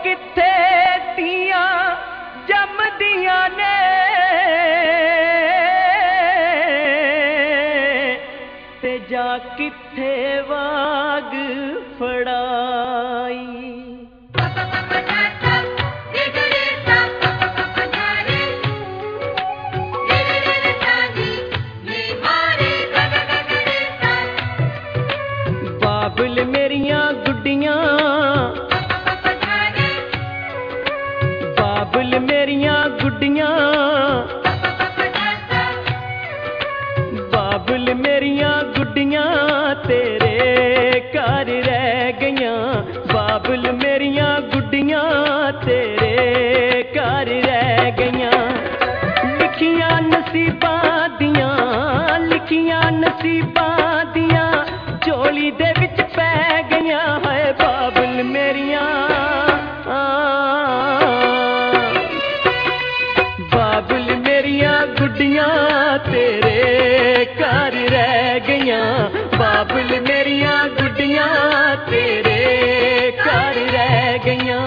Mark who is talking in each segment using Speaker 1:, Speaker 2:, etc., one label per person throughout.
Speaker 1: किथे तियां जमदियां ने ते जा किथे वाग फड़ाई। बाबुल मेरियां गुड्डियां, बाबुल मेरियां गुड्डियां, बाबुल मेरियां गुड्डियां तेरे घर रह गईयां। बाबुल मेरियां गुड्डियां तेरे घर रह गईयां। लिखियां नसीबां दियां, लिखियां नसीबां दियां झोली दे विच पै गईयां है बाबुल मेरियां। बाबुल मेरियां गुड्डियां तेरे घर रह गईयां। बाबुल मेरियां गुड्डियां तेरे घर रह गईयां।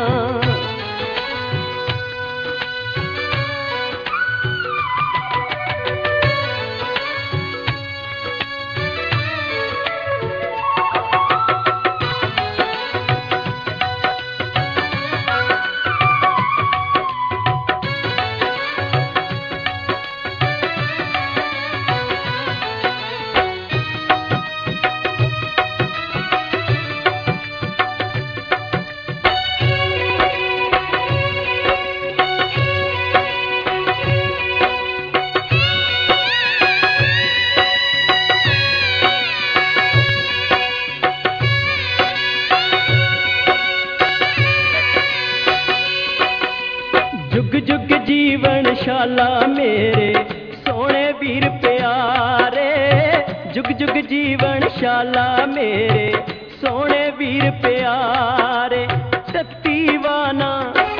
Speaker 1: जुग जुग जीवन शाला मेरे सोने वीर प्यारे। जुग जुग जीवन शाला मेरे सोने वीर प्यारे। तत्तीवाना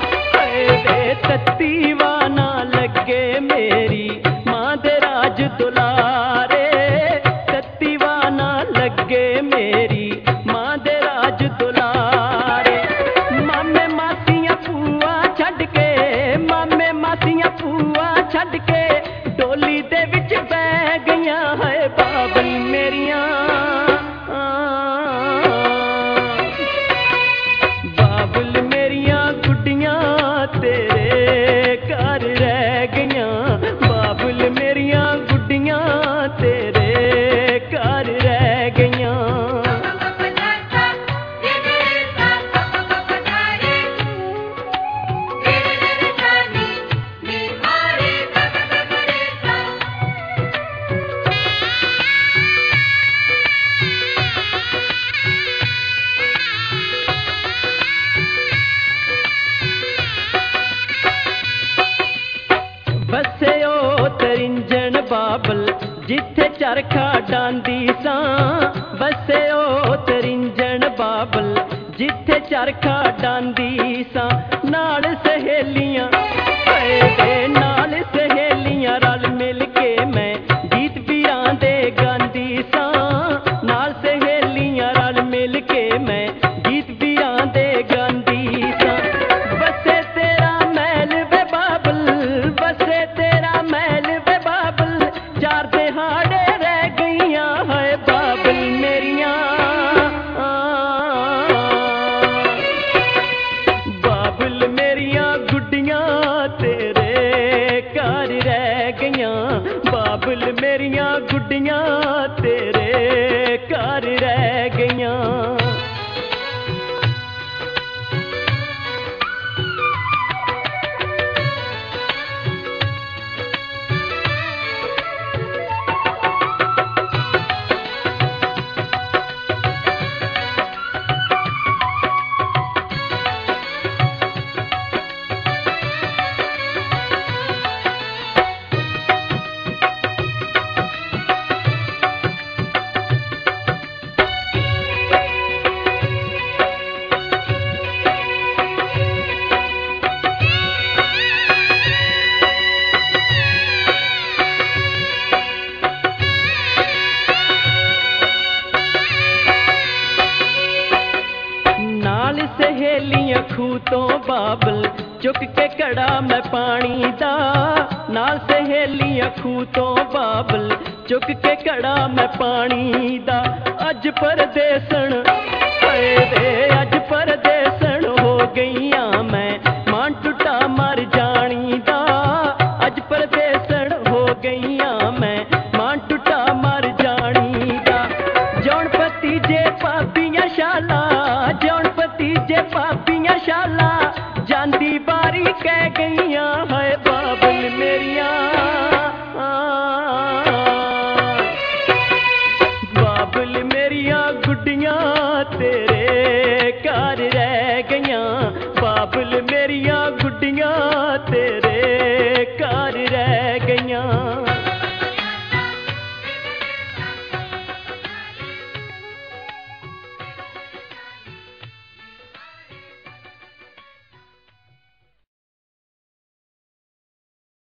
Speaker 1: तत्तीवाना लगे मेरी मां दे राज दुलारे। तत्तीवाना लगे मेरी मां दे राज दुलारे। मामे मासियां फूआ छड़ के, मामे मासियां फूआ छड़ के डोली दे विच बह गईयां है बाबुल मेरियां। बाबुल मेरियां गुड्डियां तेरे घर रह गईयां। बाबुल मेरियां गुड्डियां तेरे घर रह गईयां। बसे ओ तरिंजन बाबल जिथे चरखा डांदी सां। बसे ओ तरिंजन बाबल जिथे चरखा डांदी सां। नाल सहेलियां नाल सहेलियां रल मिल के मैं गीत पीरां दे गांदी सां। नाल सहेलियां रल मिल के मैं गीत पीरां दे गांदी सां। बसे तेरा महल वे बाबल, बसे तेरा महल वे बाबल चार दिहाड़े रह गईयां है बाबुल मेरियां। खूह तो बाबल चुक के कड़ा मैं पानी दा नाल सहेलियां खूह तो बाबल चुक के कड़ा मैं पानी दा अज परदेसन हाय वे अज परदेसन हो गईयां मैं मान टुटा मर जानी दा अज परदेसन हो गईयां मैं मान टुटा मर जानी दा जौन भतीजे भाबियां शाला जौन भतीजे भाबियां शाला जांदी बारी कह गईयां है बाबल मेरियां बाबल मेरियां गुड्डियां तेरे घर रह गईयां बाबल मेरियां